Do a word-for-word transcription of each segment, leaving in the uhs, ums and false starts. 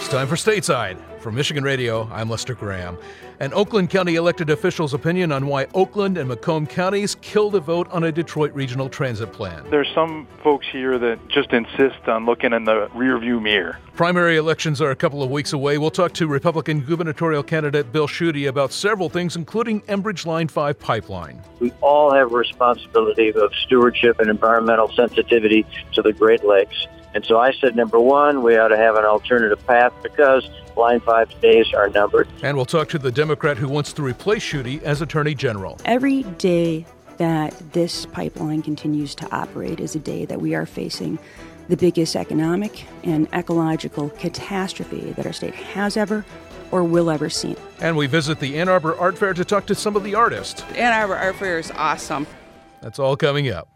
time for Stateside. From Michigan Radio, I'm Lester Graham. An Oakland County elected official's opinion on why Oakland and Macomb counties killed a vote on a Detroit regional transit plan. There's some folks here that just insist on looking in the rearview mirror. Primary elections are a couple of weeks away. We'll talk to Republican gubernatorial candidate Bill Schuette about several things, including Enbridge Line five pipeline. We all have a responsibility of stewardship and environmental sensitivity to the Great Lakes. And so I said, number one, we ought to have an alternative path because Line five's days are numbered. And we'll talk to the Democrat who wants to replace Schuette as Attorney General. Every day that this pipeline continues to operate is a day that we are facing the biggest economic and ecological catastrophe that our state has ever or will ever see. And we visit the Ann Arbor Art Fair to talk to some of the artists. The Ann Arbor Art Fair is awesome. That's all coming up.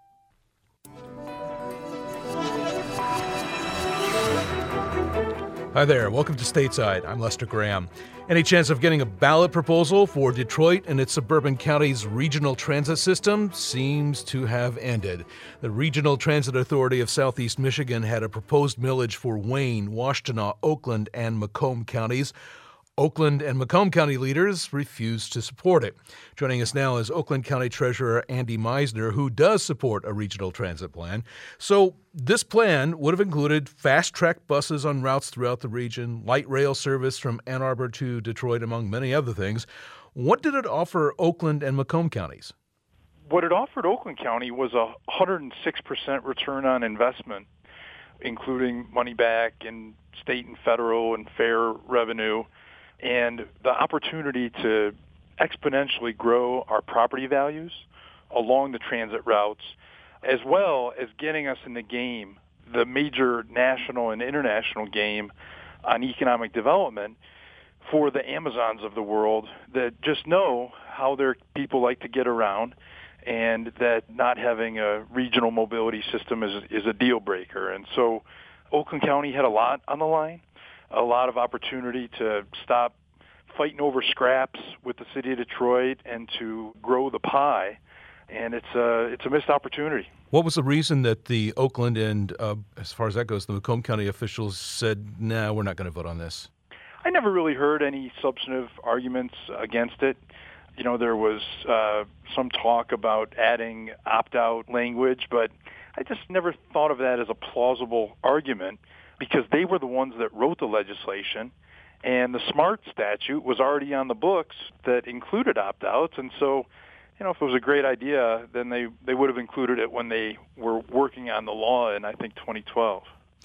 Hi there. Welcome to Stateside. I'm Lester Graham. Any chance of getting a ballot proposal for Detroit and its suburban counties' regional transit system seems to have ended. The Regional Transit Authority of Southeast Michigan had a proposed millage for Wayne, Washtenaw, Oakland, and Macomb counties. Oakland and Macomb County leaders refused to support it. Joining us now is Oakland County Treasurer Andy Meisner, who does support a regional transit plan. So this plan would have included fast-track buses on routes throughout the region, light rail service from Ann Arbor to Detroit, among many other things. What did it offer Oakland and Macomb counties? What it offered Oakland County was a one hundred six percent return on investment, including money back in state and federal and fair revenue, and the opportunity to exponentially grow our property values along the transit routes, as well as getting us in the game, the major national and international game on economic development for the Amazons of the world that just know how their people like to get around, and that not having a regional mobility system is, is a deal breaker. And so Oakland County had a lot on the line, a lot of opportunity to stop fighting over scraps with the city of Detroit and to grow the pie, and it's a, it's a missed opportunity. What was the reason that the Oakland and, uh, as far as that goes, the Macomb County officials said, no, nah, we're not going to vote on this? I never really heard any substantive arguments against it. You know, there was uh, some talk about adding opt-out language, but I just never thought of that as a plausible argument because they were the ones that wrote the legislation, and the SMART statute was already on the books that included opt-outs. And so, you know, if it was a great idea, then they, they would have included it when they were working on the law in, I think, twenty twelve.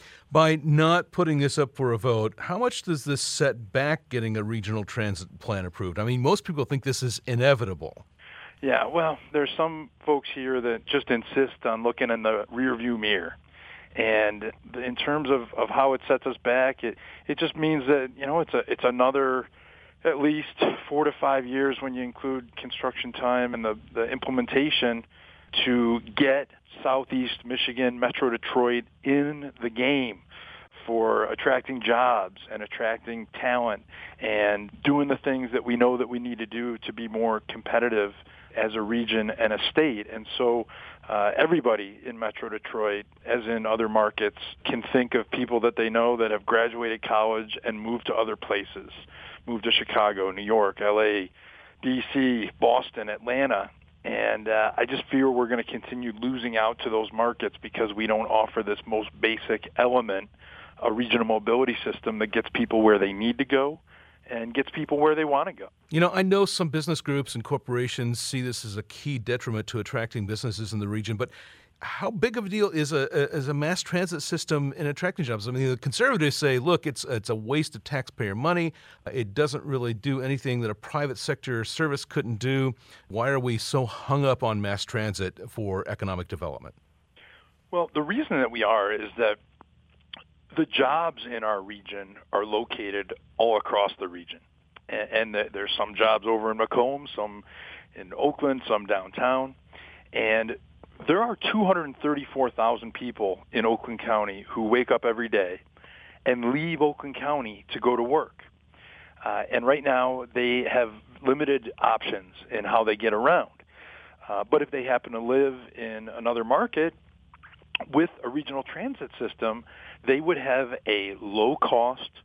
By not putting this up for a vote, how much does this set back getting a regional transit plan approved? I mean, most people think this is inevitable. Yeah, well, there's some folks here that just insist on looking in the rearview mirror. And in terms of, of how it sets us back, it, it just means that, you know, it's a it's another at least four to five years when you include construction time and the, the implementation to get Southeast Michigan, Metro Detroit in the game for attracting jobs and attracting talent and doing the things that we know that we need to do to be more competitive as a region and a state. And so uh, everybody in Metro Detroit, as in other markets, can think of people that they know that have graduated college and moved to other places, moved to Chicago, New York, L A, D C, Boston, Atlanta. And uh, I just fear we're going to continue losing out to those markets because we don't offer this most basic element, a regional mobility system that gets people where they need to go and gets people where they want to go. You know, I know some business groups and corporations see this as a key detriment to attracting businesses in the region, but how big of a deal is a, a is a mass transit system in attracting jobs? I mean, the conservatives say, look, it's it's a waste of taxpayer money. It doesn't really do anything that a private sector service couldn't do. Why are we so hung up on mass transit for economic development? Well, the reason that we are is that the jobs in our region are located all across the region. And, and there's some jobs over in Macomb, some in Oakland, some downtown. And there are two hundred thirty-four thousand people in Oakland County who wake up every day and leave Oakland County to go to work. Uh, and right now they have limited options in how they get around. Uh, but if they happen to live in another market with a regional transit system, they would have a low-cost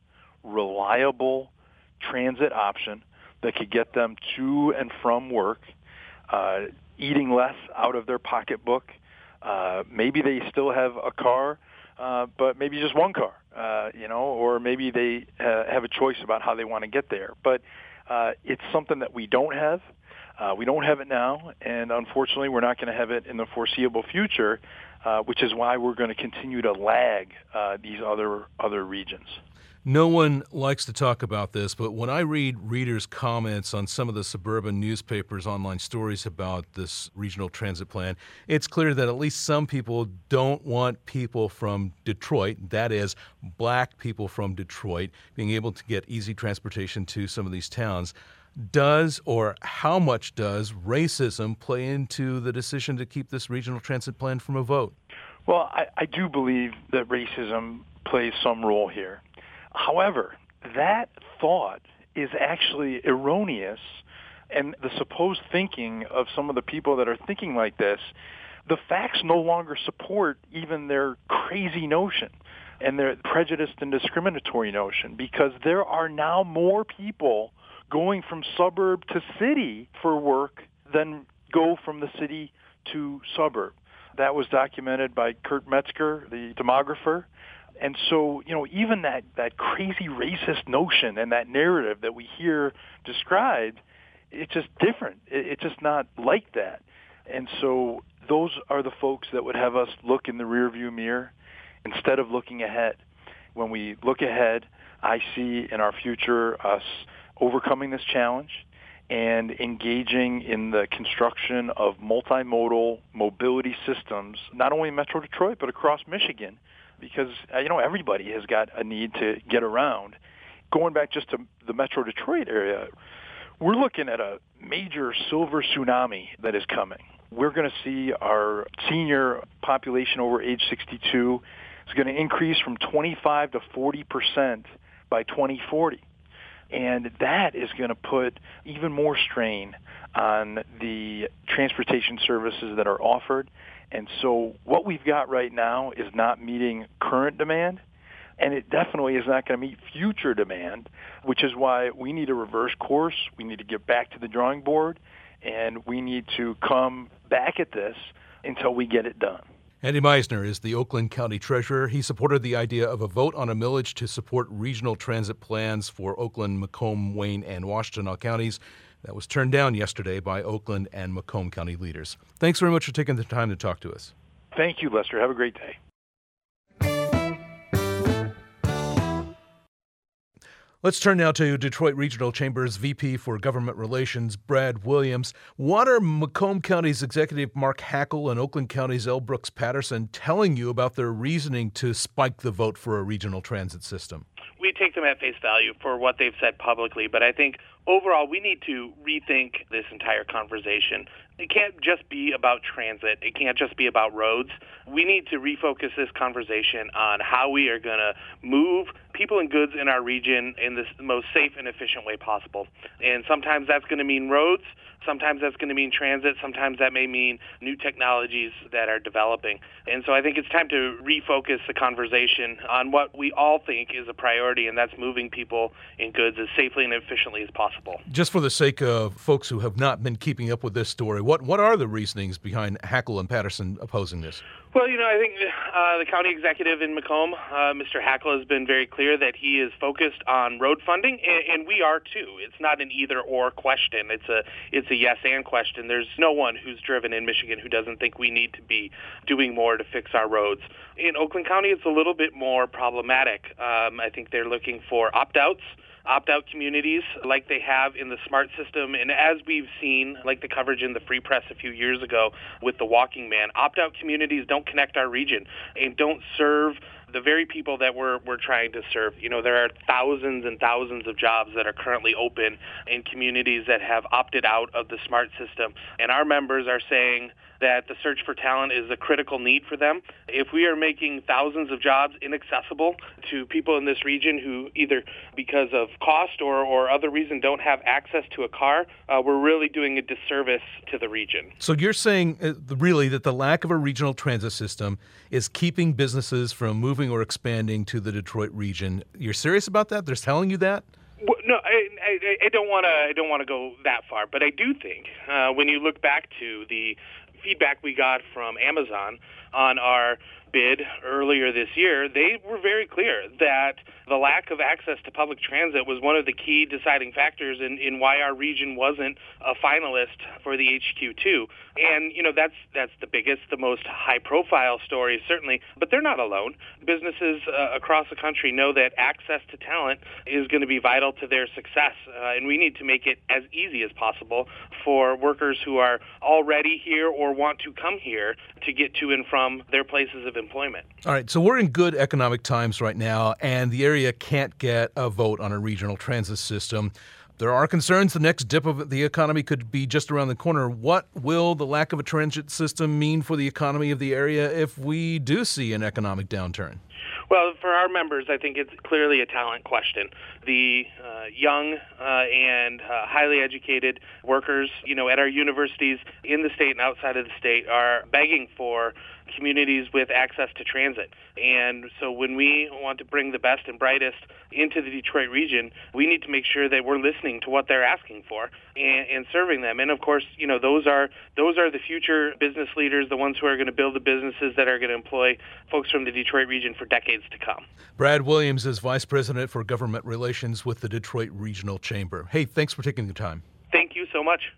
reliable transit option that could get them to and from work, uh, eating less out of their pocketbook. Uh, maybe they still have a car, uh, but maybe just one car, uh, you know, or maybe they uh, have a choice about how they want to get there. But uh, it's something that we don't have. Uh, we don't have it now, and unfortunately, we're not going to have it in the foreseeable future, uh, which is why we're going to continue to lag uh, these other other regions. No one likes to talk about this, but when I read readers' comments on some of the suburban newspapers' online stories about this regional transit plan, it's clear that at least some people don't want people from Detroit, that is, black people from Detroit, being able to get easy transportation to some of these towns. Does, or how much does, racism play into the decision to keep this regional transit plan from a vote? Well, I, I do believe that racism plays some role here. However, that thought is actually erroneous, and the supposed thinking of some of the people that are thinking like this, the facts no longer support even their crazy notion and their prejudiced and discriminatory notion, because there are now more people going from suburb to city for work than go from the city to suburb. That was documented by Kurt Metzger, the demographer. And so, you know, even that, that crazy racist notion and that narrative that we hear described, it's just different. It, it's just not like that. And so those are the folks that would have us look in the rearview mirror instead of looking ahead. When we look ahead, I see in our future us overcoming this challenge and engaging in the construction of multimodal mobility systems, not only in Metro Detroit, but across Michigan, because, you know, everybody has got a need to get around. Going back just to the Metro Detroit area, we're looking at a major silver tsunami that is coming. We're going to see our senior population over age sixty-two is going to increase from twenty-five to forty percent by twenty forty. And that is going to put even more strain on the transportation services that are offered. And so what we've got right now is not meeting current demand, and it definitely is not going to meet future demand, which is why we need a reverse course. We need to get back to the drawing board, and we need to come back at this until we get it done. Andy Meisner is the Oakland County Treasurer. He supported the idea of a vote on a millage to support regional transit plans for Oakland, Macomb, Wayne, and Washtenaw counties. That was turned down yesterday by Oakland and Macomb County leaders. Thanks very much for taking the time to talk to us. Thank you, Lester. Have a great day. Let's turn now to Detroit Regional Chamber's V P for Government Relations, Brad Williams. What are Macomb County's Executive Mark Hackel and Oakland County's L. Brooks Patterson telling you about their reasoning to spike the vote for a regional transit system? We take them at face value for what they've said publicly, but I think overall we need to rethink this entire conversation. It can't just be about transit. It can't just be about roads. We need to refocus this conversation on how we are going to move people and goods in our region in the most safe and efficient way possible. And sometimes that's going to mean roads. Sometimes that's going to mean transit. Sometimes that may mean new technologies that are developing. And so I think it's time to refocus the conversation on what we all think is a priority, and that's moving people and goods as safely and efficiently as possible. Just for the sake of folks who have not been keeping up with this story, what, what are the reasonings behind Hackel and Patterson opposing this? Well, you know, I think uh, the county executive in Macomb, uh, Mister Hackel, has been very clear that he is focused on road funding, and, and we are too. It's not an either-or question. It's a it's a yes-and question. There's no one who's driven in Michigan who doesn't think we need to be doing more to fix our roads. In Oakland County, it's a little bit more problematic. Um, I think they're looking for opt-outs. Opt-out communities like they have in the SMART system. And as we've seen, like the coverage in the Free Press a few years ago with the Walking Man, opt-out communities don't connect our region and don't serve the very people that we're we're trying to serve. You know, there are thousands and thousands of jobs that are currently open in communities that have opted out of the SMART system. And our members are saying that the search for talent is a critical need for them. If we are making thousands of jobs inaccessible to people in this region who either because of cost or, or other reason don't have access to a car, uh, we're really doing a disservice to the region. So you're saying uh, really that the lack of a regional transit system is keeping businesses from moving moving or expanding to the Detroit region. You're serious about that? They're telling you that? Well, no, I, I, I don't want to. I don't want to go that far, but I do think uh, when you look back to the feedback we got from Amazon on our bid earlier this year, they were very clear that the lack of access to public transit was one of the key deciding factors in, in why our region wasn't a finalist for the H Q two. And, you know, that's that's the biggest, the most high-profile story, certainly. But they're not alone. Businesses uh, across the country know that access to talent is going to be vital to their success. Uh, and we need to make it as easy as possible for workers who are already here or want to come here to get to and from their places of employment. All right, so we're in good economic times right now, and the area can't get a vote on a regional transit system. There are concerns the next dip of the economy could be just around the corner. What will the lack of a transit system mean for the economy of the area if we do see an economic downturn? Well, for our members, I think it's clearly a talent question. The uh, young uh, and uh, highly educated workers, you know, at our universities in the state and outside of the state are begging for communities with access to transit. And so when we want to bring the best and brightest into the Detroit region, we need to make sure that we're listening to what they're asking for and, and serving them. And of course, you know, those are those are the future business leaders, the ones who are going to build the businesses that are going to employ folks from the Detroit region for decades to come. Brad Williams is Vice President for Government Relations with the Detroit Regional Chamber. Hey, thanks for taking the time. Thank you so much.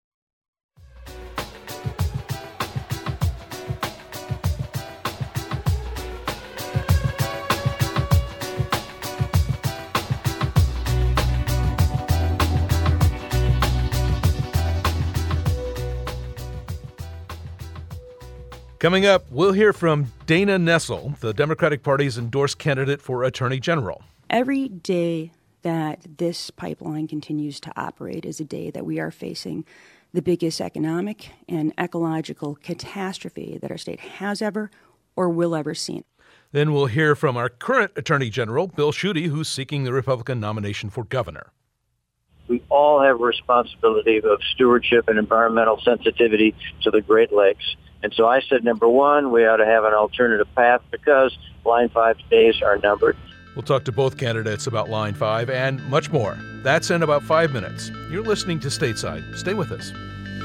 Coming up, we'll hear from Dana Nessel, the Democratic Party's endorsed candidate for Attorney General. Every day that this pipeline continues to operate is a day that we are facing the biggest economic and ecological catastrophe that our state has ever or will ever see. Then we'll hear from our current Attorney General, Bill Schuette, who's seeking the Republican nomination for governor. We all have a responsibility of stewardship and environmental sensitivity to the Great Lakes. And so I said, number one, we ought to have an alternative path because Line five's days are numbered. We'll talk to both candidates about Line five and much more. That's in about five minutes. You're listening to Stateside. Stay with us.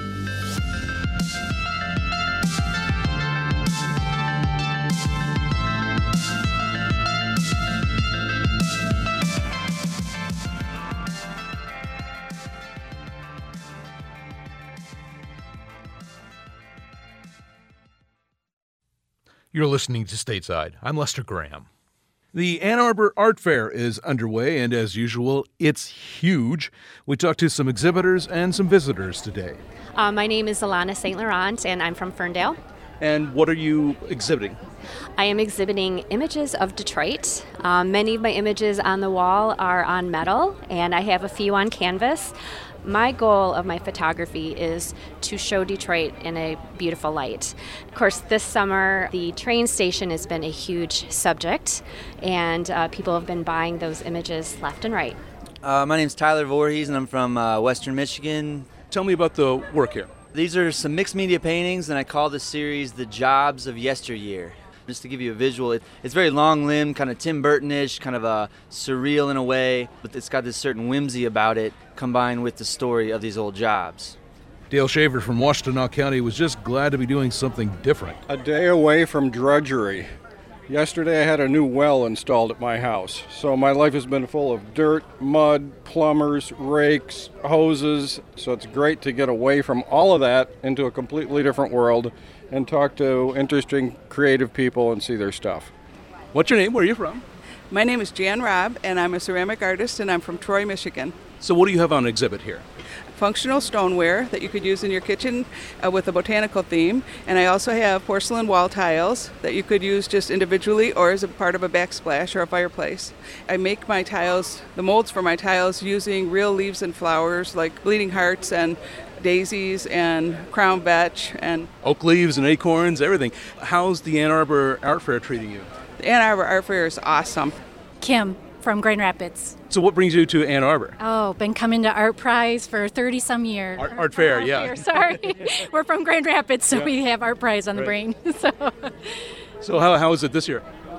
You're listening to Stateside. I'm Lester Graham. The Ann Arbor Art Fair is underway, and as usual, it's huge. We talked to some exhibitors and some visitors today. Uh, my name is Alana Saint Laurent, and I'm from Ferndale. And what are you exhibiting? I am exhibiting images of Detroit. Um, many of my images on the wall are on metal, and I have a few on canvas. My goal of my photography is to show Detroit in a beautiful light. Of course, this summer, the train station has been a huge subject, and uh, people have been buying those images left and right. Uh, my name is Tyler Voorhees, and I'm from uh, Western Michigan. Tell me about the work here. These are some mixed media paintings, and I call this series The Jobs of Yesteryear. Just to give you a visual, it, it's very long-limbed, kind of Tim Burton-ish, kind of uh, surreal in a way, but it's got this certain whimsy about it, combined with the story of these old jobs. Dale Shaver from Washtenaw County was just glad to be doing something different. A day away from drudgery. Yesterday I had a new well installed at my house, so my life has been full of dirt, mud, plumbers, rakes, hoses, so it's great to get away from all of that into a completely different world and talk to interesting, creative people and see their stuff. What's your name? Where are you from? My name is Jan Robb, and I'm a ceramic artist, and I'm from Troy, Michigan. So what do you have on exhibit here? Functional stoneware that you could use in your kitchen uh, with a botanical theme. And I also have porcelain wall tiles that you could use just individually or as a part of a backsplash or a fireplace. I make my tiles, the molds for my tiles, using real leaves and flowers like bleeding hearts and daisies and crown vetch and oak leaves and acorns, everything. How's the Ann Arbor Art Fair treating you? The Ann Arbor Art Fair is awesome. Kim from Grand Rapids. So what brings you to Ann Arbor? Oh, been coming to Art Prize for thirty some years. Art, art Fair, art yeah. Fair, sorry. We're from Grand Rapids, so yeah. we have Art Prize on the right. brain. so so how, how is it this year?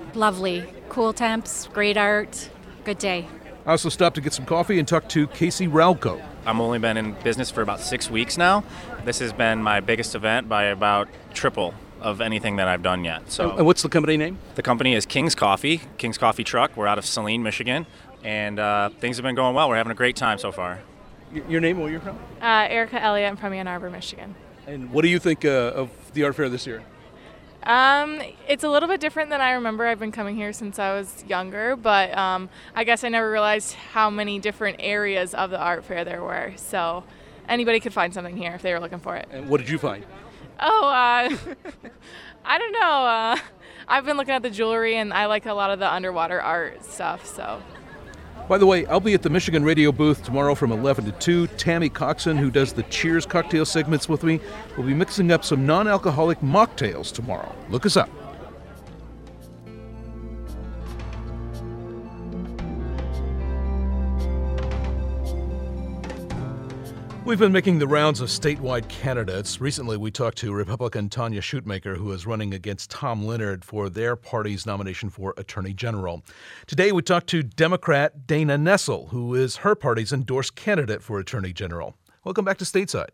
Lovely. Cool temps, great art, good day. I also stopped to get some coffee and talked to Casey Ralco. I've only been in business for about six weeks now. This has been my biggest event by about triple of anything that I've done yet. So, and what's the company name? The company is King's Coffee, King's Coffee Truck. We're out of Saline, Michigan, and uh, things have been going well. We're having a great time so far. Your name, where you're from? Uh, Erica Elliott. I'm from Ann Arbor, Michigan. And what do you think uh, of the art fair this year? Um, it's a little bit different than I remember. I've been coming here since I was younger, but um, I guess I never realized how many different areas of the art fair there were. So anybody could find something here if they were looking for it. And what did you find? Oh, uh, I don't know. Uh, I've been looking at the jewelry, and I like a lot of the underwater art stuff, so... By the way, I'll be at the Michigan Radio booth tomorrow from eleven to two. Tammy Coxon, who does the Cheers cocktail segments with me, will be mixing up some non-alcoholic mocktails tomorrow. Look us up. We've been making the rounds of statewide candidates. Recently, we talked to Republican Tanya Shootmaker, who is running against Tom Leonard for their party's nomination for Attorney General. Today, we talked to Democrat Dana Nessel, who is her party's endorsed candidate for Attorney General. Welcome back to Stateside.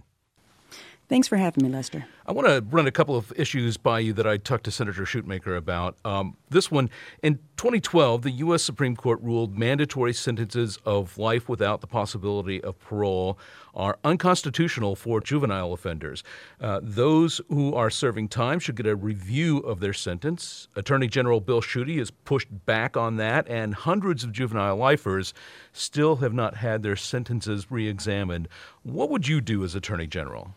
Thanks for having me, Lester. I want to run a couple of issues by you that I talked to Senator Shootmaker about. Um, this one, in twenty twelve, the U S Supreme Court ruled mandatory sentences of life without the possibility of parole are unconstitutional for juvenile offenders. Uh, those who are serving time should get a review of their sentence. Attorney General Bill Schuette has pushed back on that, and hundreds of juvenile lifers still have not had their sentences re-examined. What would you do as Attorney General?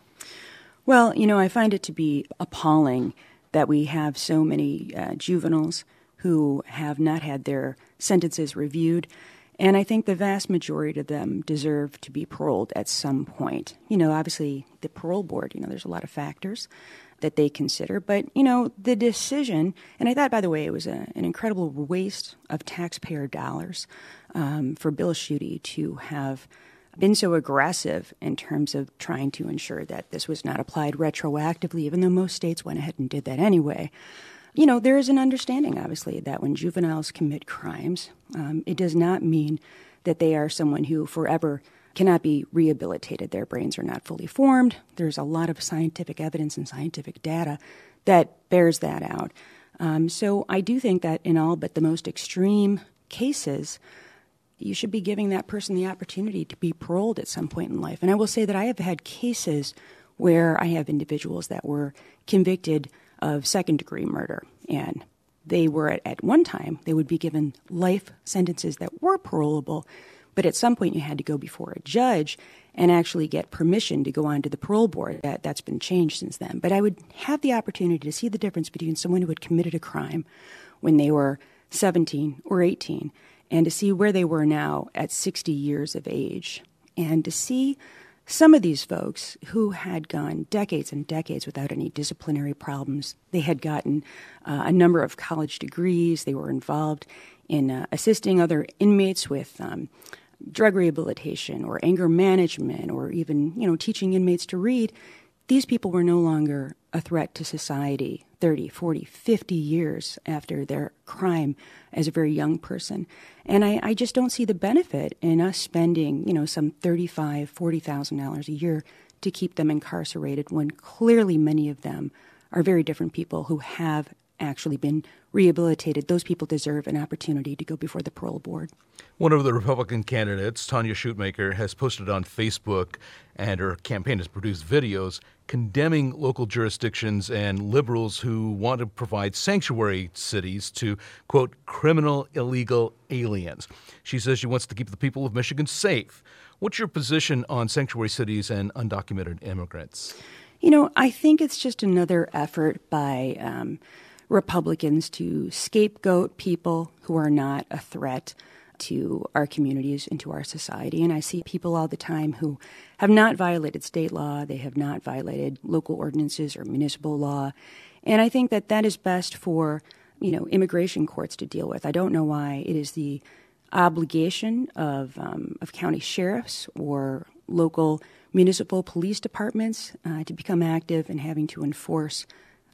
Well, you know, I find it to be appalling that we have so many uh, juveniles who have not had their sentences reviewed, and I think the vast majority of them deserve to be paroled at some point. You know, obviously, the parole board, you know, there's a lot of factors that they consider, but, you know, the decision, and I thought, by the way, it was a, an incredible waste of taxpayer dollars um, for Bill Schuette to have been so aggressive in terms of trying to ensure that this was not applied retroactively, even though most states went ahead and did that anyway. You know, there is an understanding, obviously, that when juveniles commit crimes, um, it does not mean that they are someone who forever cannot be rehabilitated. Their brains are not fully formed. There's a lot of scientific evidence and scientific data that bears that out. Um, so I do think that in all but the most extreme cases, you should be giving that person the opportunity to be paroled at some point in life. And I will say that I have had cases where I have individuals that were convicted of second-degree murder, and they were at, at one time, they would be given life sentences that were parolable, but at some point you had to go before a judge and actually get permission to go on to the parole board. That, that's been changed since then. But I would have the opportunity to see the difference between someone who had committed a crime when they were seventeen or eighteen and to see where they were now at sixty years of age, and to see some of these folks who had gone decades and decades without any disciplinary problems. They had gotten uh, a number of college degrees. They were involved in uh, assisting other inmates with um, drug rehabilitation or anger management, or even, you know, teaching inmates to read. These people were no longer a threat to society thirty, forty, fifty years after their crime as a very young person. And I, I just don't see the benefit in us spending, you know, some thirty-five thousand dollars, forty thousand dollars a year to keep them incarcerated when clearly many of them are very different people who have actually been rehabilitated. Those people deserve an opportunity to go before the parole board. One of the Republican candidates, Tanya Shootmaker, has posted on Facebook, and her campaign has produced videos condemning local jurisdictions and liberals who want to provide sanctuary cities to, quote, criminal illegal aliens. She says she wants to keep the people of Michigan safe. What's your position on sanctuary cities and undocumented immigrants? You know, I think it's just another effort by um, Republicans to scapegoat people who are not a threat to our communities and to our society. And I see people all the time who have not violated state law, they have not violated local ordinances or municipal law. And I think that that is best for, you know, immigration courts to deal with. I don't know why it is the obligation of um, of county sheriffs or local municipal police departments uh, to become active in having to enforce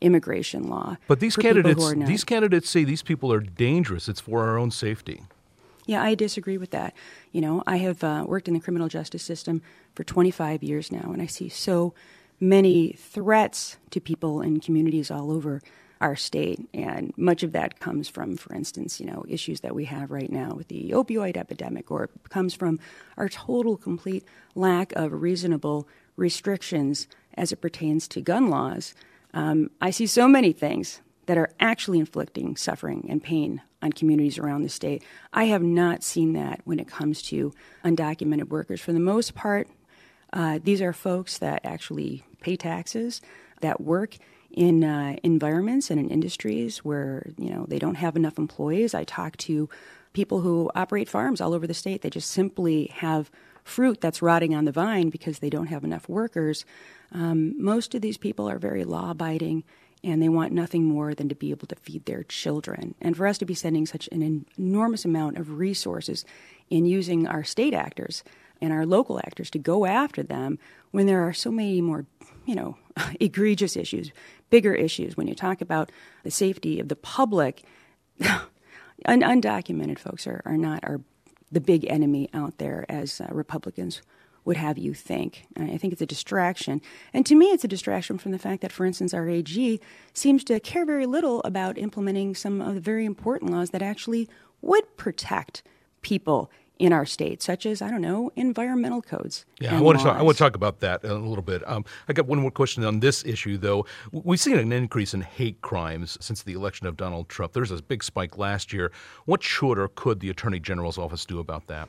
immigration law. But these for people candidates, who are not. these candidates say these people are dangerous. It's for our own safety. Yeah, I disagree with that. You know, I have uh, worked in the criminal justice system for twenty-five years now, and I see so many threats to people and communities all over our state. And much of that comes from, for instance, you know, issues that we have right now with the opioid epidemic, or it comes from our total, complete lack of reasonable restrictions as it pertains to gun laws. Um, I see so many things that are actually inflicting suffering and pain on communities around the state. I have not seen that when it comes to undocumented workers. For the most part, uh, these are folks that actually pay taxes, that work in uh, environments and in industries where, you know, they don't have enough employees. I talk to people who operate farms all over the state. They just simply have fruit that's rotting on the vine because they don't have enough workers. Um, most of these people are very law-abiding, and they want nothing more than to be able to feed their children. And for us to be sending such an enormous amount of resources in using our state actors and our local actors to go after them when there are so many more, you know, egregious issues, bigger issues. When you talk about the safety of the public, un- undocumented folks are, are not our, the big enemy out there as uh, Republicans would have you think. And I think it's a distraction. And to me, it's a distraction from the fact that, for instance, our A G seems to care very little about implementing some of the very important laws that actually would protect people in our state, such as, I don't know, environmental codes. Yeah, I want to talk, I want to talk about that a little bit. Um, I got one more question on this issue, though. We've seen an increase in hate crimes since the election of Donald Trump. There's a big spike last year. What should or could the Attorney General's office do about that?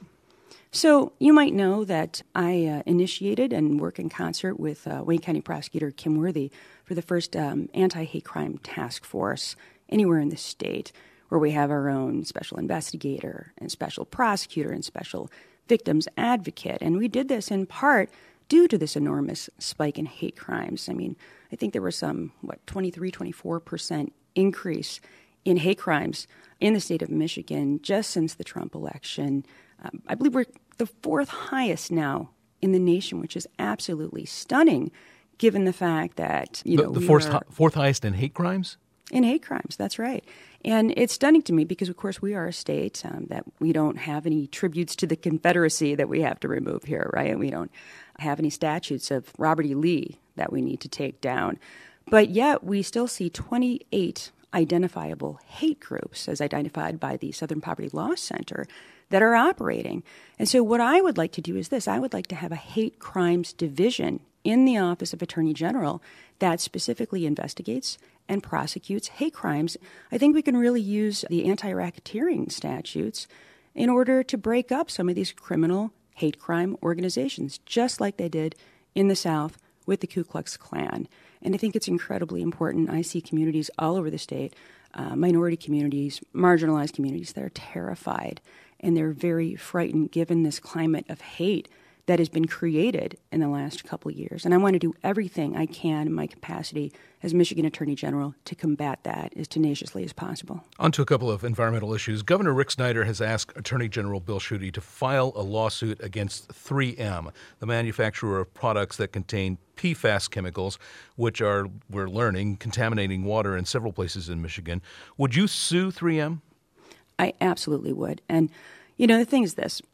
So you might know that I uh, initiated and work in concert with uh, Wayne County Prosecutor Kim Worthy for the first um, anti-hate crime task force anywhere in the state, where we have our own special investigator and special prosecutor and special victims advocate. And we did this in part due to this enormous spike in hate crimes. I mean, I think there was some, what, twenty-three, twenty-four percent increase in hate crimes in the state of Michigan just since the Trump election. Um, I believe we're the fourth highest now in the nation, which is absolutely stunning, given the fact that, you the, know, the we fourth, are, fourth highest in hate crimes? In hate crimes, that's right. And it's stunning to me because, of course, we are a state um, that we don't have any tributes to the Confederacy that we have to remove here, right? And we don't have any statutes of Robert E. Lee that we need to take down. But yet we still see twenty-eight identifiable hate groups, as identified by the Southern Poverty Law Center, that are operating. And so what I would like to do is this. I would like to have a hate crimes division in the Office of Attorney General that specifically investigates and prosecutes hate crimes. I think we can really use the anti-racketeering statutes in order to break up some of these criminal hate crime organizations, just like they did in the South with the Ku Klux Klan. And I think it's incredibly important. I see communities all over the state, uh, minority communities, marginalized communities that are terrified, and they're very frightened given this climate of hate that has been created in the last couple of years. And I want to do everything I can in my capacity as Michigan Attorney General to combat that as tenaciously as possible. On to a couple of environmental issues. Governor Rick Snyder has asked Attorney General Bill Schuette to file a lawsuit against three M, the manufacturer of products that contain P FAS chemicals, which are, we're learning, contaminating water in several places in Michigan. Would you sue three M? I absolutely would. And, you know, the thing is this.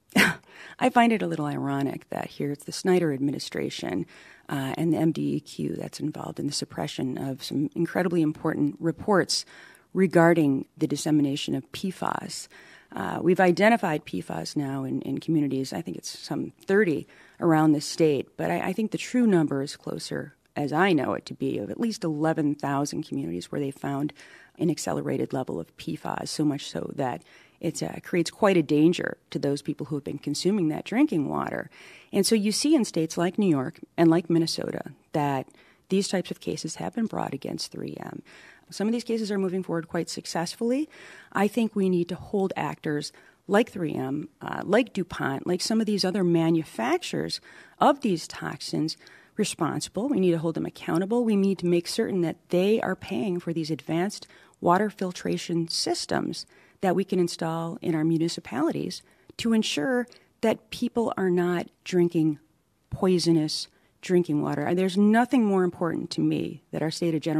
I find it a little ironic that here it's the Snyder administration uh, and the M D E Q that's involved in the suppression of some incredibly important reports regarding the dissemination of P FAS. Uh, we've identified P FAS now in, in communities, I think it's some thirty around the state, but I, I think the true number is closer, as I know it to be, of at least eleven thousand communities where they found an accelerated level of P FAS, so much so that it uh, creates quite a danger to those people who have been consuming that drinking water. And so you see in states like New York and like Minnesota that these types of cases have been brought against three M. Some of these cases are moving forward quite successfully. I think we need to hold actors like three M, uh, like DuPont, like some of these other manufacturers of these toxins responsible. We need to hold them accountable. We need to make certain that they are paying for these advanced water filtration systems that we can install in our municipalities to ensure that people are not drinking poisonous drinking water. And there's nothing more important to me that our State General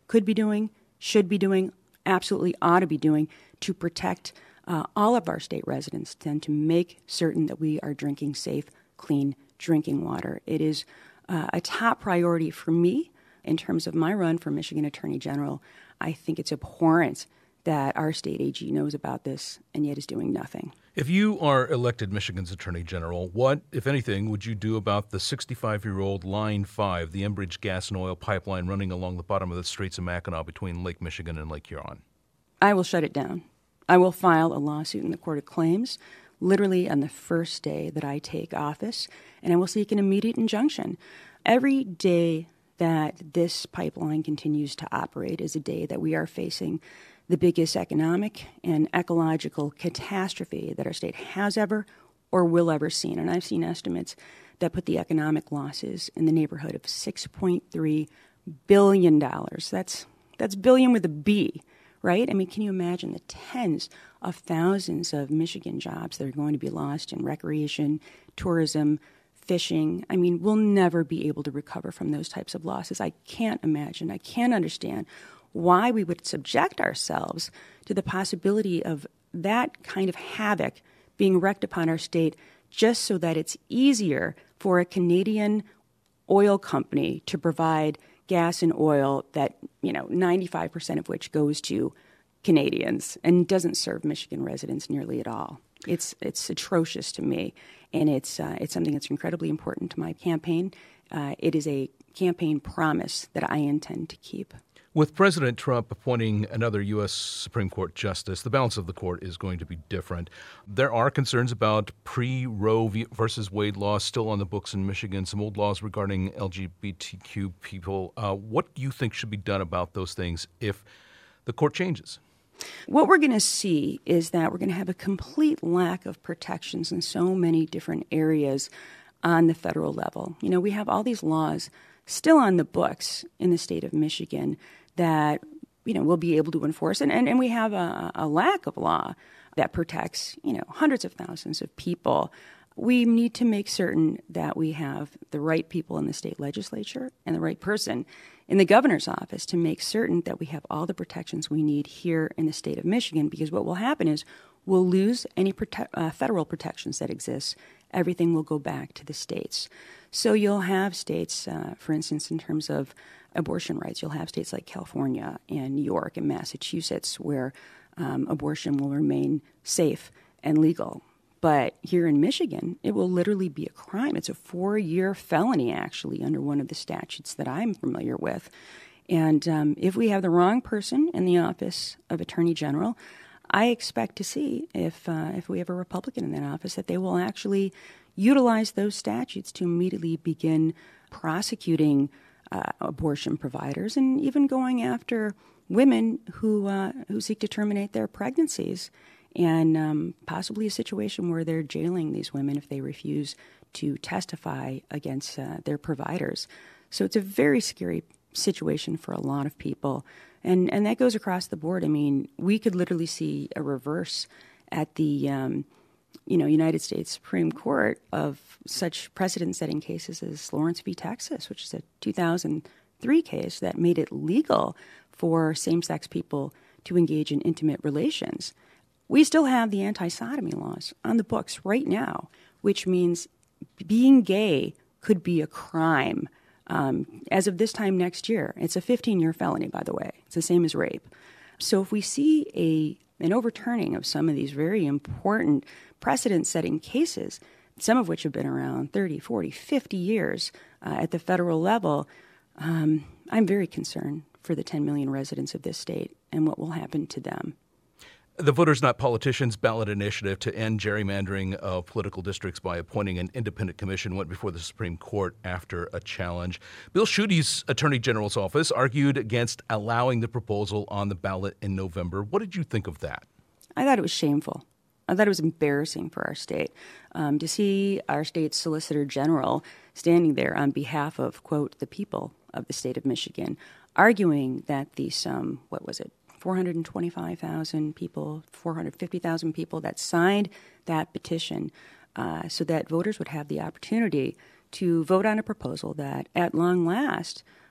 could be doing, should be doing, absolutely ought to be doing to protect uh, all of our state residents and to make certain that we are drinking safe, clean drinking water. It is uh, a top priority for me in terms of my run for Michigan Attorney General. I think it's abhorrent that our state A G knows about this and yet is doing nothing. If you are elected Michigan's Attorney General, what, if anything, would you do about the sixty-five-year-old Line five, the Enbridge gas and oil pipeline running along the bottom of the Straits of Mackinac between Lake Michigan and Lake Huron? I will shut it down. I will file a lawsuit in the Court of Claims literally on the first day that I take office, and I will seek an immediate injunction. Every day that this pipeline continues to operate is a day that we are facing the biggest economic and ecological catastrophe that our state has ever or will ever see. And I've seen estimates that put the economic losses in the neighborhood of six point three billion dollars. That's, that's billion with a B, right? I mean, can you imagine the tens of thousands of Michigan jobs that are going to be lost in recreation, tourism, fishing? I mean, we'll never be able to recover from those types of losses. I can't imagine, I can't understand why we would subject ourselves to the possibility of that kind of havoc being wreaked upon our state just so that it's easier for a Canadian oil company to provide gas and oil that, you know, ninety-five percent of which goes to Canadians and doesn't serve Michigan residents nearly at all. It's it's atrocious to me, and it's uh, it's something that's incredibly important to my campaign. Uh, it is a campaign promise that I intend to keep. With President Trump appointing another U S Supreme Court justice, the balance of the court is going to be different. There are concerns about pre-Roe v. versus Wade laws still on the books in Michigan, some old laws regarding L G B T Q people. Uh, what do you think should be done about those things if the court changes? What we're going to see is that we're going to have a complete lack of protections in so many different areas on the federal level. You know, we have all these laws still on the books in the state of Michigan that, you know, we'll be able to enforce. And, and, and we have a, a lack of law that protects, you know, hundreds of thousands of people. We need to make certain that we have the right people in the state legislature and the right person in the governor's office to make certain that we have all the protections we need here in the state of Michigan, because what will happen is we'll lose any prote- uh, federal protections that exist. Everything will go back to the states. So you'll have states, uh, for instance, in terms of abortion rights, you'll have states like California and New York and Massachusetts where um, abortion will remain safe and legal. But here in Michigan, it will literally be a crime. It's a four-year felony, actually, under one of the statutes that I'm familiar with. And um, if we have the wrong person in the office of Attorney General, I expect to see, if uh, if we have a Republican in that office, that they will actually utilize those statutes to immediately begin prosecuting uh, abortion providers and even going after women who uh, who seek to terminate their pregnancies, and um, possibly a situation where they're jailing these women if they refuse to testify against uh, their providers. So it's a very scary situation for a lot of people. And and that goes across the board. I mean, we could literally see a reverse at the um, you know, United States Supreme Court of such precedent-setting cases as Lawrence v. Texas, which is a two thousand three case that made it legal for same-sex people to engage in intimate relations. We still have the anti-sodomy laws on the books right now, which means being gay could be a crime. Um, as of this time next year, it's a fifteen-year felony, by the way. It's the same as rape. So if we see a an overturning of some of these very important precedent-setting cases, some of which have been around thirty, forty, fifty years uh, at the federal level, um, I'm very concerned for the ten million residents of this state and what will happen to them. The Voters Not Politicians ballot initiative to end gerrymandering of political districts by appointing an independent commission went before the Supreme Court after a challenge. Bill Schuete's Attorney General's office argued against allowing the proposal on the ballot in November. What did you think of that? I thought it was shameful. I thought it was embarrassing for our state um, to see our state's Solicitor General standing there on behalf of, quote, the people of the state of Michigan, arguing that the some, what was it, four hundred twenty-five thousand people, four hundred fifty thousand people that signed that petition uh, so that voters would have the opportunity to vote on a proposal that, at long last,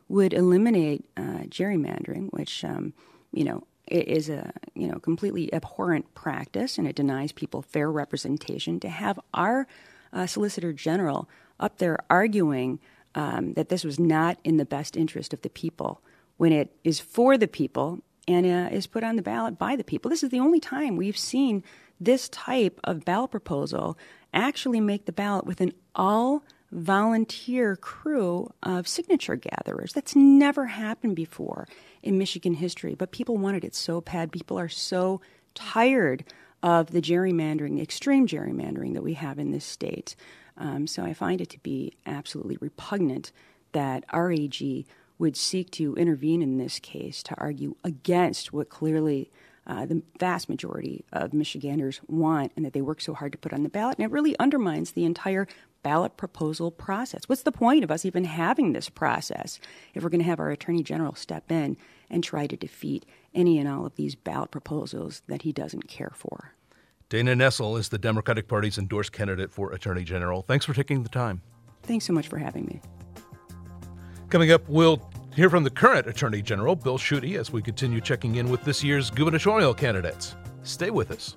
would eliminate uh, gerrymandering, which, um, you know, is a you know completely abhorrent practice, and it denies people fair representation. To have our uh, Solicitor General up there arguing um, that this was not in the best interest of the people when it is for the people and uh, is put on the ballot by the people. This is the only time we've seen this type of ballot proposal actually make the ballot with an all-volunteer crew of signature gatherers. That's never happened before in Michigan history, but people wanted it so bad. People are so tired of the gerrymandering, the extreme gerrymandering that we have in this state. Um, so I find it to be absolutely repugnant that our A G would seek to intervene in this case to argue against what clearly uh, the vast majority of Michiganders want and that they work so hard to put on the ballot. And it really undermines the entire ballot proposal process. What's the point of us even having this process if we're going to have our Attorney General step in and try to defeat any and all of these ballot proposals that he doesn't care for? Dana Nessel is the Democratic Party's endorsed candidate for Attorney General. Thanks for taking the time. Thanks so much for having me. Coming up, we'll hear from the current Attorney General, Bill Schuette, as we continue checking in with this year's gubernatorial candidates. Stay with us.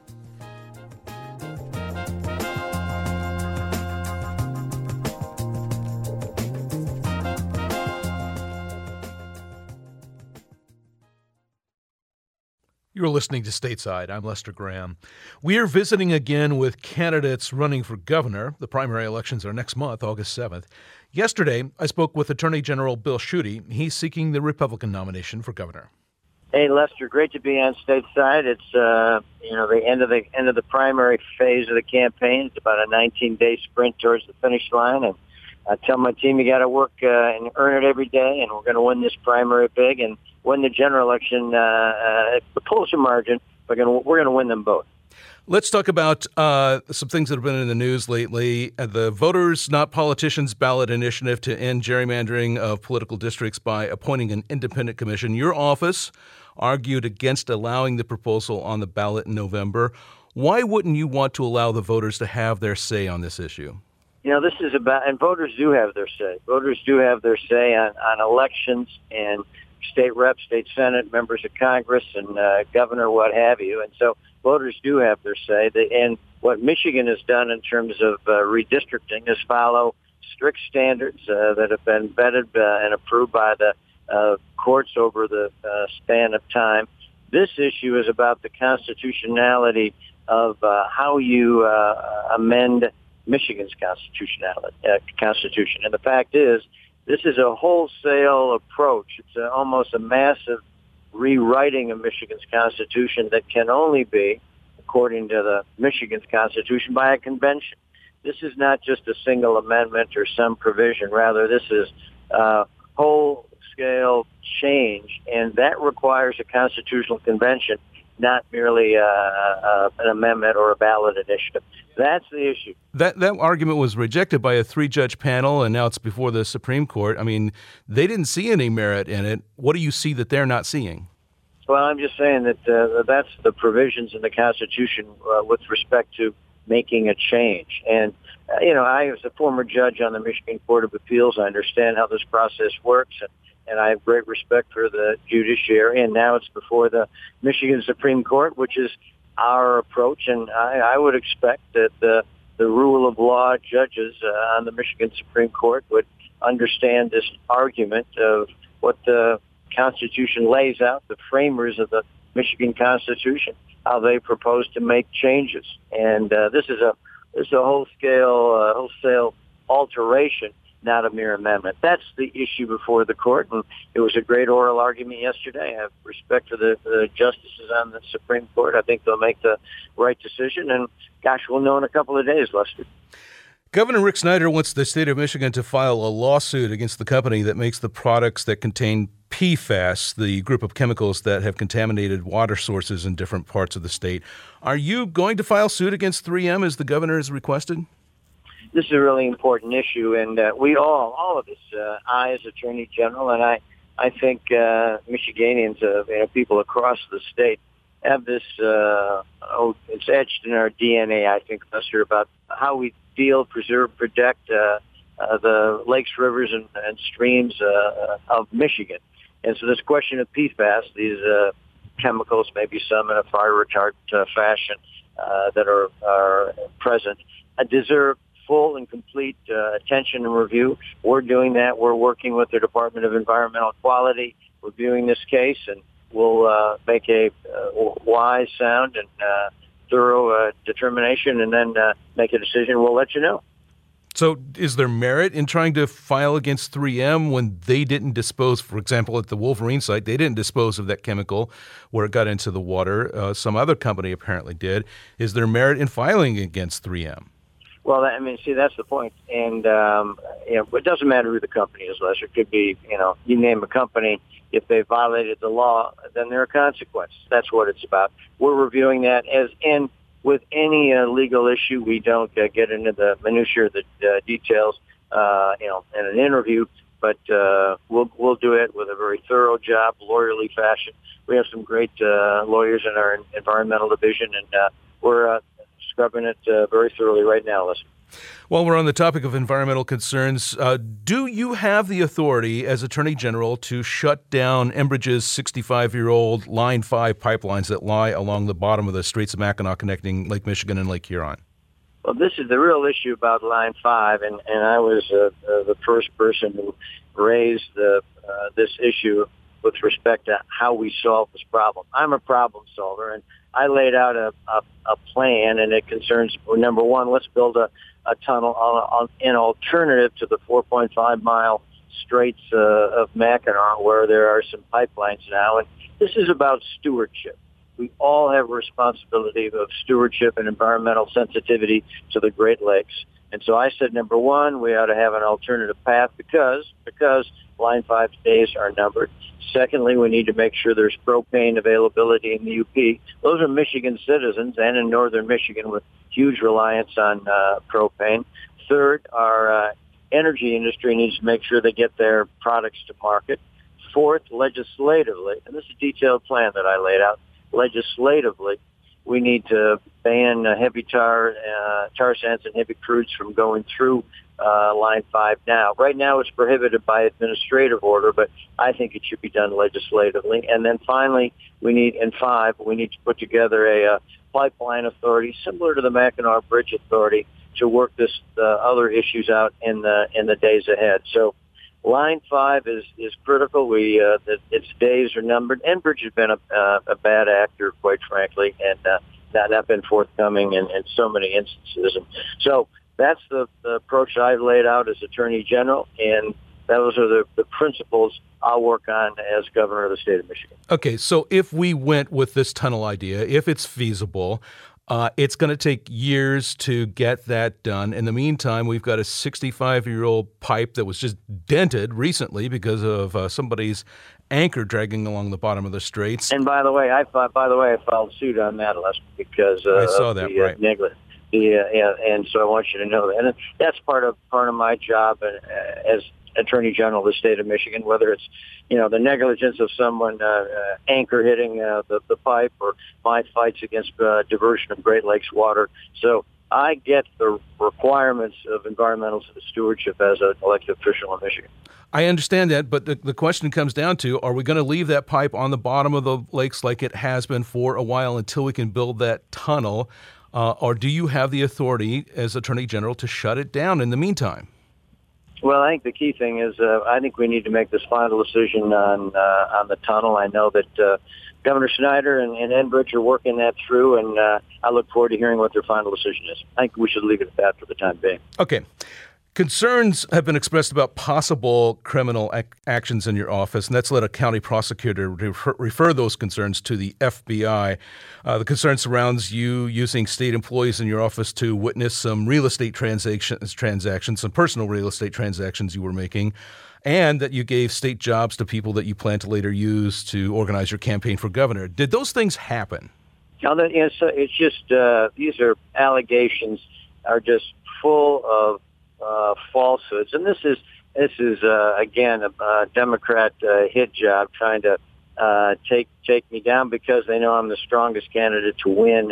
You're listening to Stateside. I'm Lester Graham. We are visiting again with candidates running for governor. The primary elections are next month, August seventh. Yesterday, I spoke with Attorney General Bill Schuette. He's seeking the Republican nomination for governor. Hey, Lester, great to be on Stateside. It's uh, you know the end of the end of the primary phase of the campaign. It's about a nineteen-day sprint towards the finish line, and I tell my team you got to work uh, and earn it every day, and we're going to win this primary big and win the general election uh, uh, at the closer margin. We're going to we're going to win them both. Let's talk about uh, some things that have been in the news lately. Uh, the Voters Not Politicians ballot initiative to end gerrymandering of political districts by appointing an independent commission. Your office argued against allowing the proposal on the ballot in November. Why wouldn't you want to allow the voters to have their say on this issue? You know, this is about, and voters do have their say. Voters do have their say on, on elections and state reps, state senate, members of Congress, and uh, governor, what have you. And so voters do have their say. They, and what Michigan has done in terms of uh, redistricting is follow strict standards uh, that have been vetted uh, and approved by the uh, courts over the uh, span of time. This issue is about the constitutionality of uh, how you uh, amend Michigan's constitutionality, uh, constitution. And the fact is, this is a wholesale approach. It's a, almost a massive rewriting of Michigan's constitution that can only be, according to the Michigan's constitution, by a convention. This is not just a single amendment or some provision. Rather, this is uh, whole-scale change, and that requires a constitutional convention, not merely uh, uh, an amendment or a ballot initiative. That's the issue. That that argument was rejected by a three-judge panel, and now it's before the Supreme Court. I mean, they didn't see any merit in it. What do you see that they're not seeing? Well, I'm just saying that uh, that's the provisions in the Constitution uh, with respect to making a change. And, uh, you know, I, as a former judge on the Michigan Court of Appeals, I understand how this process works, and, and I have great respect for the judiciary. And now it's before the Michigan Supreme Court, which is our approach. And I, I would expect that the, the rule of law judges uh, on the Michigan Supreme Court would understand this argument of what the Constitution lays out, the framers of the Michigan Constitution, how they propose to make changes. And uh, this is a this is a whole-scale, uh, wholesale alteration, not a mere amendment. That's the issue before the court, and it was a great oral argument yesterday. I have respect for the, the justices on the Supreme Court. I think they'll make the right decision, and gosh, we'll know in a couple of days, Lester. Governor Rick Snyder wants the state of Michigan to file a lawsuit against the company that makes the products that contain P FAS, the group of chemicals that have contaminated water sources in different parts of the state. Are you going to file suit against three M as the governor has requested? This is a really important issue, and uh, we all, all of us, uh, I as Attorney General, and I, I think uh, Michiganians, uh, you know, people across the state, have this, uh, oh, it's etched in our D N A, I think, Lester, about how we deal, preserve, protect uh, uh, the lakes, rivers, and, and streams uh, of Michigan. And so this question of P FAS, these uh, chemicals, maybe some in a fire retardant uh, fashion uh, that are, are present, uh, deserve full and complete uh, attention and review. We're doing that. We're working with the Department of Environmental Quality, reviewing this case, and we'll uh, make a uh, wise, sound, and uh, thorough uh, determination, and then uh, make a decision. We'll let you know. So is there merit in trying to file against three M when they didn't dispose, for example, at the Wolverine site, they didn't dispose of that chemical where it got into the water? Uh, some other company apparently did. Is there merit in filing against three M? Well, I mean, see, that's the point. And, um, you know, it doesn't matter who the company is, Les. It could be, you know, you name a company. If they violated the law, then there are consequences. That's what it's about. We're reviewing that as in with any uh, legal issue. We don't uh, get into the minutiae, the uh, details, uh, you know, in an interview. But uh, we'll we'll do it with a very thorough job, lawyerly fashion. We have some great uh, lawyers in our environmental division, and uh, we're uh, scrubbing it uh, very thoroughly right now. Listen. While we're on the topic of environmental concerns, uh, do you have the authority as Attorney General to shut down Enbridge's sixty-five-year-old Line five pipelines that lie along the bottom of the Straits of Mackinac connecting Lake Michigan and Lake Huron? Well, this is the real issue about Line five, and, and I was uh, uh, the first person who raised the, uh, this issue with respect to how we solve this problem. I'm a problem solver, and I laid out a, a, a plan, and it concerns, number one, let's build a, a tunnel on, on an alternative to the four point five mile Straits uh, of Mackinac, where there are some pipelines now. And this is about stewardship. We all have a responsibility of stewardship and environmental sensitivity to the Great Lakes. And so I said, number one, we ought to have an alternative path because because Line five's days are numbered. Secondly, we need to make sure there's propane availability in the U P. Those are Michigan citizens and in northern Michigan with huge reliance on uh, propane. Third, our uh, energy industry needs to make sure they get their products to market. Fourth, legislatively, and this is a detailed plan that I laid out, legislatively, we need to ban uh, heavy tar, uh, tar sands and heavy crudes from going through uh, Line five now. Right now it's prohibited by administrative order, but I think it should be done legislatively. And then finally, we need, in five, we need to put together a uh, pipeline authority similar to the Mackinac Bridge Authority to work this uh, other issues out in the in the days ahead. So Line five is, is critical. We uh, the, its days are numbered. Enbridge has been a, uh, a bad actor, quite frankly, and uh, not, not been forthcoming in, in so many instances. And so that's the, the approach I've laid out as Attorney General, and those are the, the principles I'll work on as Governor of the state of Michigan. Okay, so if we went with this tunnel idea, if it's feasible, Uh, it's going to take years to get that done. In the meantime, we've got a sixty-five-year-old pipe that was just dented recently because of uh, somebody's anchor dragging along the bottom of the straits. And by the way, I by the way, I filed suit on that, Les, because uh, I saw that, the, right? Uh, negligence. The, uh, yeah, and so I want you to know that. And that's part of part of my job uh, as Attorney General of the state of Michigan, whether it's, you know, the negligence of someone uh, uh, anchor hitting uh, the, the pipe or my fights against uh, diversion of Great Lakes water. So I get the requirements of environmental stewardship as an elected official in Michigan. I understand that, but the, the question comes down to, are we going to leave that pipe on the bottom of the lakes like it has been for a while until we can build that tunnel, uh, or do you have the authority as Attorney General to shut it down in the meantime? Well, I think the key thing is uh, I think we need to make this final decision on uh, on the tunnel. I know that uh, Governor Snyder and, and Enbridge are working that through, and uh, I look forward to hearing what their final decision is. I think we should leave it at that for the time being. Okay. Concerns have been expressed about possible criminal ac- actions in your office, and that's led a county prosecutor to refer, refer those concerns to the F B I. Uh, the concern surrounds you using state employees in your office to witness some real estate transactions, transactions, some personal real estate transactions you were making, and that you gave state jobs to people that you plan to later use to organize your campaign for governor. Did those things happen? Now, that, you know, so it's just uh, these are allegations are just full of Uh, falsehoods, and this is this is uh, again a, a Democrat uh, hit job trying to uh, take take me down because they know I'm the strongest candidate to win,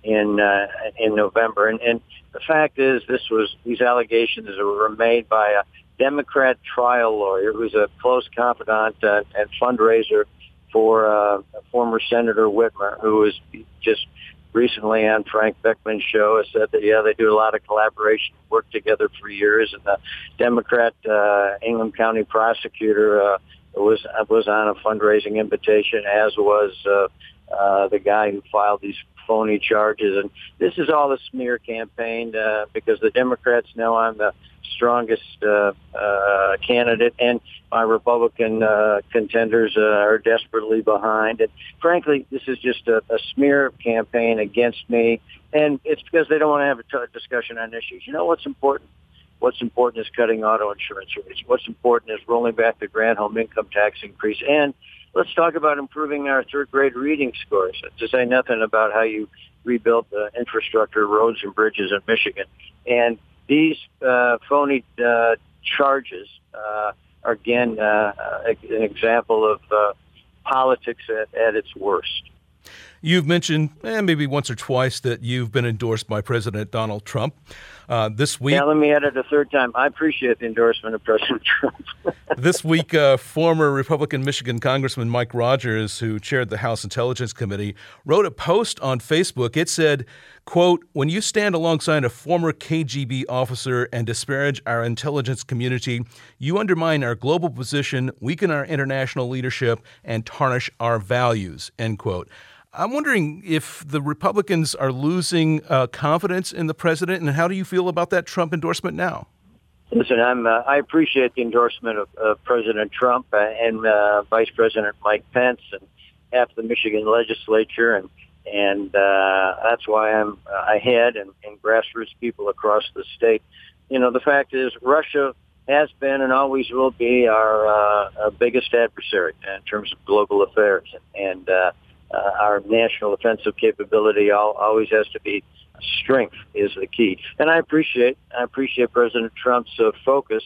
in uh, in November. And, and the fact is, this was these allegations were made by a Democrat trial lawyer who's a close confidant uh, and fundraiser for uh, former Senator Whitmer, who was just recently on Frank Beckman's show, has said that, yeah, they do a lot of collaboration, work together for years. And the Democrat uh, Ingham County prosecutor uh, was was on a fundraising invitation, as was uh, uh, the guy who filed these phony charges. And this is all a smear campaign uh, because the Democrats know I'm the strongest uh, uh, candidate, and my Republican uh, contenders uh, are desperately behind. And frankly, this is just a, a smear campaign against me, and it's because they don't want to have a t- discussion on issues. You know what's important? What's important is cutting auto insurance rates. What's important is rolling back the grant home income tax increase. And let's talk about improving our third-grade reading scores, to say nothing about how you rebuilt the infrastructure, roads and bridges in Michigan. And these uh, phony uh, charges uh, are, again, uh, an example of uh, politics at, at its worst. You've mentioned eh, maybe once or twice that you've been endorsed by President Donald Trump. Uh, this week, yeah, let me add it a third time. I appreciate the endorsement of President Trump. This week, uh, former Republican Michigan Congressman Mike Rogers, who chaired the House Intelligence Committee, wrote a post on Facebook. It said, quote, "When you stand alongside a former K G B officer and disparage our intelligence community, you undermine our global position, weaken our international leadership, and tarnish our values," end quote. I'm wondering if the Republicans are losing uh, confidence in the president, and how do you feel about that Trump endorsement now? Listen, I'm, uh, I appreciate the endorsement of uh, President Trump uh, and uh, Vice President Mike Pence and half the Michigan legislature, and and uh, that's why I'm uh, ahead and, and grassroots people across the state. You know, the fact is, Russia has been and always will be our, uh, our biggest adversary in terms of global affairs, and uh, Uh, our national offensive capability all, always has to be strength is the key. And I appreciate I appreciate President Trump's uh, focus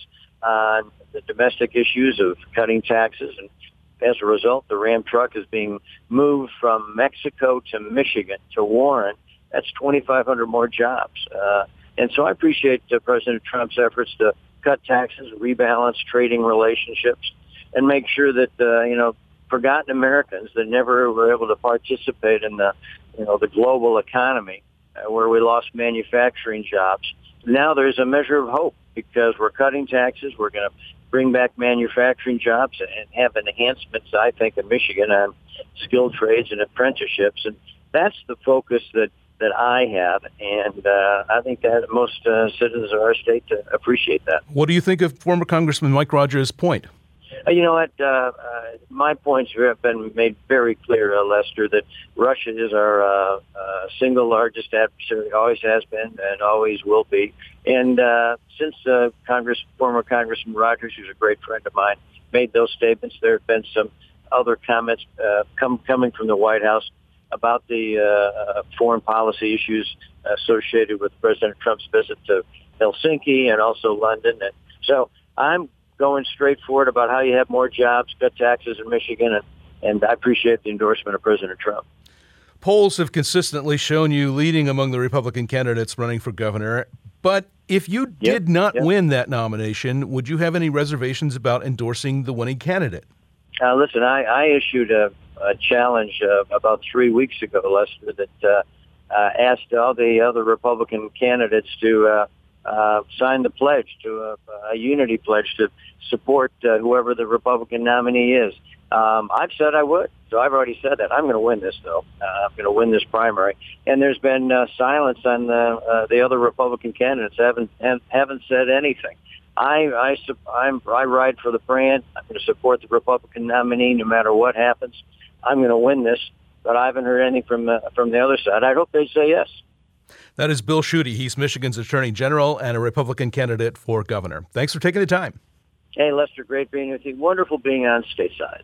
on the domestic issues of cutting taxes. And as a result, the Ram truck is being moved from Mexico to Michigan to Warren. That's twenty-five hundred more jobs. Uh, and so I appreciate uh, President Trump's efforts to cut taxes, rebalance trading relationships, and make sure that, uh, you know, forgotten Americans that never were able to participate in the, you know, the global economy, uh, where we lost manufacturing jobs. Now there's a measure of hope because we're cutting taxes. We're going to bring back manufacturing jobs and have enhancements, I think, in Michigan on skilled trades and apprenticeships. And that's the focus that, that I have. And uh, I think that most uh, citizens of our state uh, appreciate that. What do you think of former Congressman Mike Rogers' point? Uh, you know what? Uh, uh, my points have been made very clear, uh, Lester, that Russia is our uh, uh, single largest adversary, always has been and always will be. And uh, since uh, Congress, former Congressman Rogers, who's a great friend of mine, made those statements, there have been some other comments uh, come, coming from the White House about the uh, foreign policy issues associated with President Trump's visit to Helsinki and also London. And so I'm going straight forward about how you have more jobs, cut taxes in Michigan, and, and I appreciate the endorsement of President Trump. Polls have consistently shown you leading among the Republican candidates running for governor, but if you yep, did not yep. win that nomination, would you have any reservations about endorsing the winning candidate? Uh, listen, I, I issued a, a challenge uh, about three weeks ago, Lester, that uh, uh, asked all the other Republican candidates to uh, uh, sign the pledge, to a, a unity pledge to support uh, whoever the Republican nominee is. Um, I've said I would, so I've already said that. I'm going to win this, though. Uh, I'm going to win this primary. And there's been uh, silence on the, uh, the other Republican candidates. Haven't haven't said anything. I I I'm, I ride for the brand. I'm going to support the Republican nominee no matter what happens. I'm going to win this, but I haven't heard anything from the, from the other side. I hope they say yes. That is Bill Schuette. He's Michigan's Attorney General and a Republican candidate for governor. Thanks for taking the time. Hey, Lester, great being with you. Wonderful being on stateside.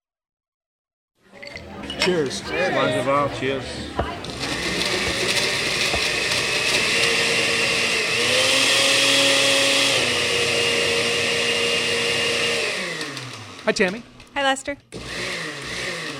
Cheers. Cheers. Cheers. Hi, Tammy. Hi, Lester.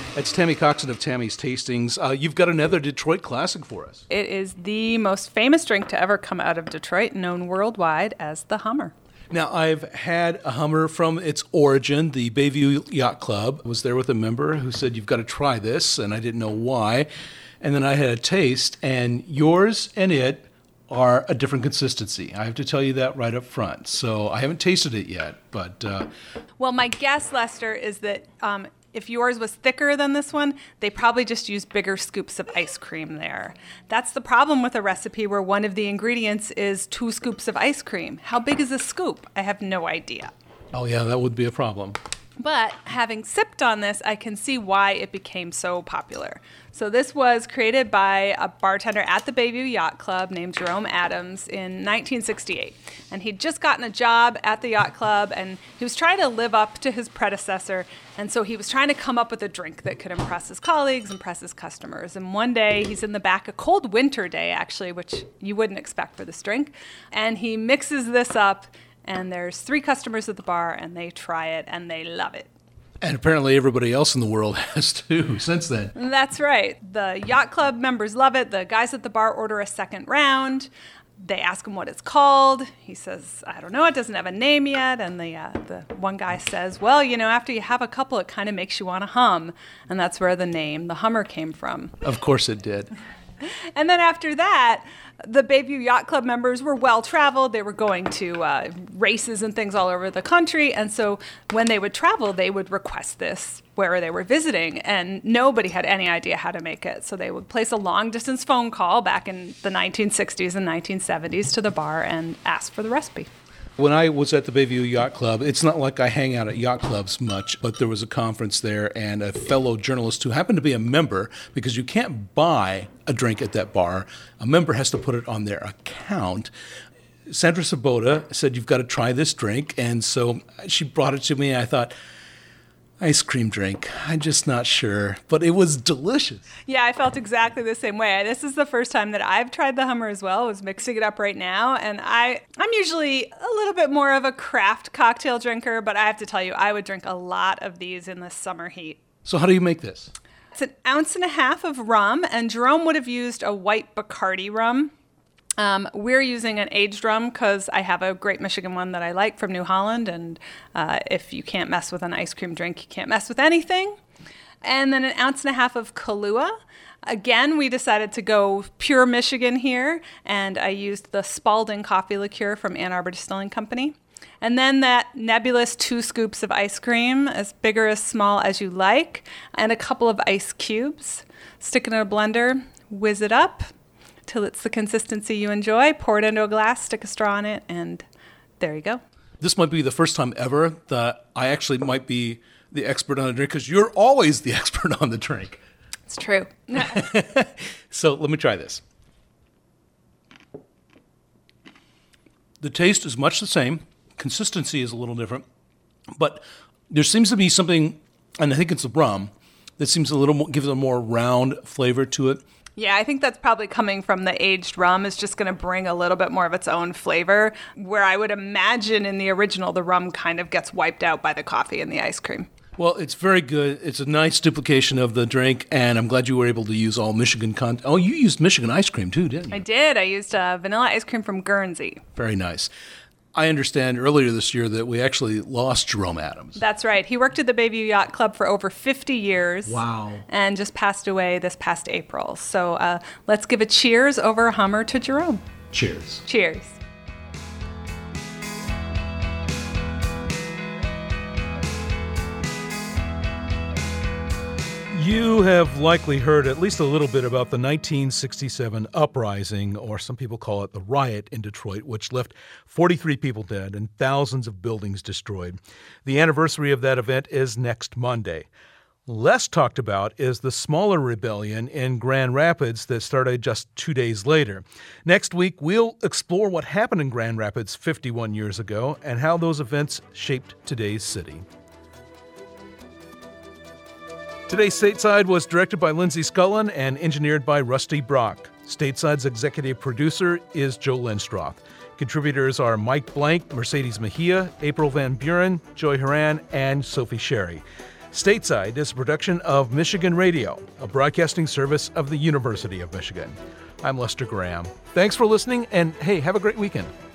That's Tammy Coxon of Tammy's Tastings. Uh, you've got another Detroit classic for us. It is the most famous drink to ever come out of Detroit, known worldwide as the Hummer. Now, I've had a Hummer from its origin. The Bayview Yacht Club was there with a member who said, you've got to try this, and I didn't know why. And then I had a taste, and yours and it are a different consistency. I have to tell you that right up front. So I haven't tasted it yet, but... Uh, well, my guess, Lester, is that um, if yours was thicker than this one, they probably just used bigger scoops of ice cream there. That's the problem with a recipe where one of the ingredients is two scoops of ice cream. How big is a scoop? I have no idea. Oh, yeah, that would be a problem. But having sipped on this, I can see why it became so popular. So this was created by a bartender at the Bayview Yacht Club named Jerome Adams in nineteen sixty-eight. And he'd just gotten a job at the yacht club, and he was trying to live up to his predecessor. And so he was trying to come up with a drink that could impress his colleagues, impress his customers. And one day, he's in the back, a cold winter day, actually, which you wouldn't expect for this drink. And he mixes this up, and there's three customers at the bar, and they try it, and they love it. And apparently everybody else in the world has too since then. That's right. The yacht club members love it. The guys at the bar order a second round. They ask him what it's called. He says, I don't know, it doesn't have a name yet. And the uh, the one guy says, well, you know, after you have a couple, it kind of makes you want to hum. And that's where the name, the Hummer, came from. Of course it did. And then after that, the Bayview Yacht Club members were well-traveled. They were going to uh, races and things all over the country. And so when they would travel, they would request this where they were visiting. And nobody had any idea how to make it. So they would place a long-distance phone call back in the nineteen sixties and nineteen seventies to the bar and ask for the recipe. When I was at the Bayview Yacht Club, it's not like I hang out at yacht clubs much, but there was a conference there, and a fellow journalist who happened to be a member, because you can't buy a drink at that bar. A member has to put it on their account. Sandra Sabota said, you've got to try this drink, and so she brought it to me, and I thought, ice cream drink. I'm just not sure, but it was delicious. Yeah, I felt exactly the same way. This is the first time that I've tried the Hummer as well. I was mixing it up right now, and I, I'm usually a little bit more of a craft cocktail drinker, but I have to tell you, I would drink a lot of these in the summer heat. So how do you make this? It's an ounce and a half of rum, and Jerome would have used a white Bacardi rum. Um, we're using an aged rum because I have a Great Michigan one that I like from New Holland, and uh, if you can't mess with an ice cream drink, you can't mess with anything. And then an ounce and a half of Kahlua. Again, we decided to go pure Michigan here, and I used the Spalding coffee liqueur from Ann Arbor Distilling Company. And then that nebulous two scoops of ice cream, as big or as small as you like, and a couple of ice cubes. Stick it in a blender, whiz it up till it's the consistency you enjoy. Pour it into a glass, stick a straw in it, and there you go. This might be the first time ever that I actually might be the expert on a drink, because you're always the expert on the drink. It's true. So let me try this. The taste is much the same. Consistency is a little different. But there seems to be something, and I think it's the rum, that seems a little more, gives a more round flavor to it. Yeah, I think that's probably coming from the aged rum. Is just going to bring a little bit more of its own flavor, where I would imagine in the original, the rum kind of gets wiped out by the coffee and the ice cream. Well, it's very good. It's a nice duplication of the drink, and I'm glad you were able to use all Michigan content. Oh, you used Michigan ice cream too, didn't you? I did. I used uh, vanilla ice cream from Guernsey. Very nice. I understand earlier this year that we actually lost Jerome Adams. That's right. He worked at the Bayview Yacht Club for over fifty years. Wow. And just passed away this past April. So uh, let's give a cheers over a Hummer to Jerome. Cheers. Cheers. You have likely heard at least a little bit about the nineteen sixty-seven uprising, or some people call it the riot in Detroit, which left forty-three people dead and thousands of buildings destroyed. The anniversary of that event is next Monday. Less talked about is the smaller rebellion in Grand Rapids that started just two days later. Next week, we'll explore what happened in Grand Rapids fifty-one years ago and how those events shaped today's city. Today's Stateside was directed by Lindsay Scullin and engineered by Rusty Brock. Stateside's executive producer is Joe Lenstroth. Contributors are Mike Blank, Mercedes Mejia, April Van Buren, Joy Horan, and Sophie Sherry. Stateside is a production of Michigan Radio, a broadcasting service of the University of Michigan. I'm Lester Graham. Thanks for listening, and hey, have a great weekend.